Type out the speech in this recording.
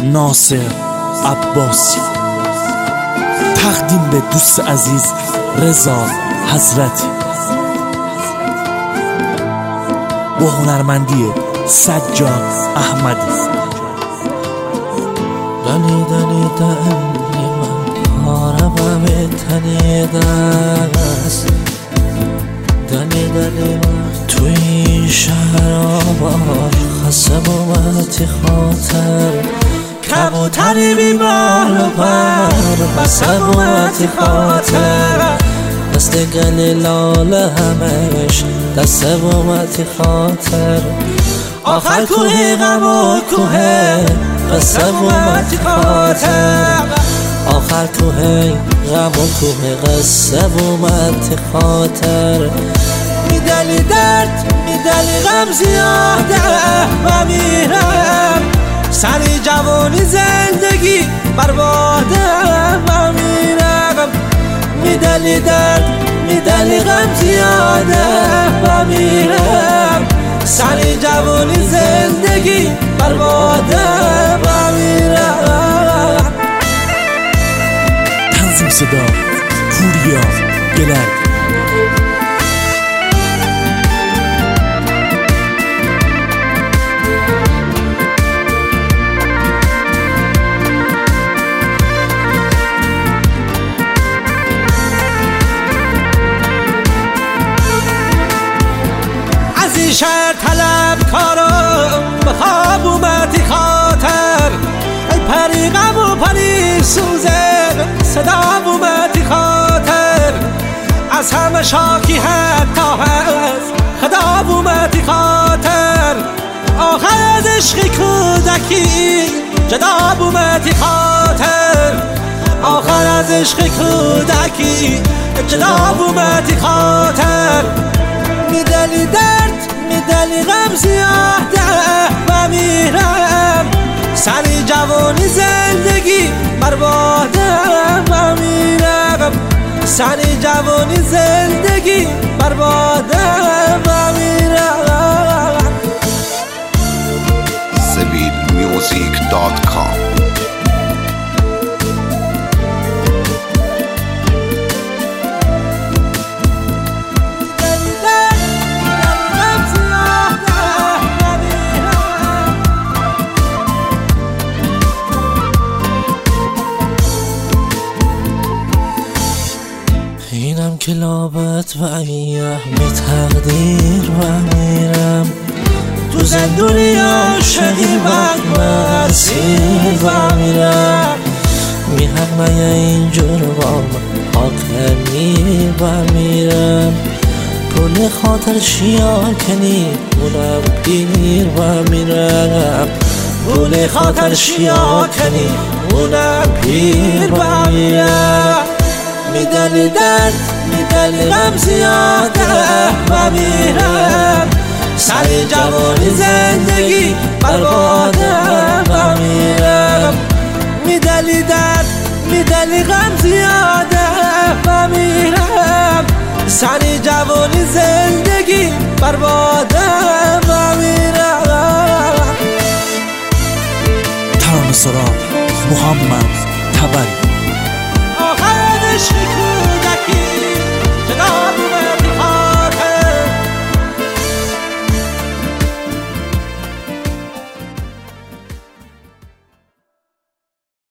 ناصر عباسی. تقدیم به دوست عزیز رضا حضرتی با هنرمندی سجاد احمدی. دلی دلی من پارم تنیده است، دلی من توی این شهر آبار خسته بومتی خاطر، کبوتری بیمار و پر بسته بومتی خاطر، دست گلی لاله همش دسته بومتی خاطر، آخر کوه غم و کوه قصه بومتی خاطر، آخر کوه غم و کوه قصه بومتی خاطر. میدلی درد میدلی غم زیاده و میرم، سری جوانی زندگی برباده و میرم، میدلی درد میدلی غم زیاده و میرم، سری جوانی زندگی برباده و میرم. تنظیم صدا پوریا گلر. شهر طلب کارم بخواب اومدی خاطر، ای پری غم و پری سوزه صدا اومدی خاطر، از همه شاکی حتی هست خدا اومدی خاطر، آخر از عشق کودکی جدا اومدی خاطر، آخر از عشق کودکی جدا اومدی خاطر. میدلی درد میدلی غم زیاده و میرم، سری جوانی زندگی برباده و میرم، سری جوانی زندگی برباده و میرم. SabilMusic.com. اینم که لابد و ایه به تقدیر و میرم، تو زندونی عاشقی و مسیر و میرم، میهم نیا اینجور با من آخر و میرم، گل خاطر شیاکنی اونم پیر و میرم، گل خاطر شیاکنی اونم پیر و میرم. میدلی درد میدلی غم زیاده و میرم، سری جوانی زندگی برباده و میرم، میدلی درد میدلی غم زیاده و میرم، سری جوانی زندگی برباده و میرم. ترانه سرا محمد تبری.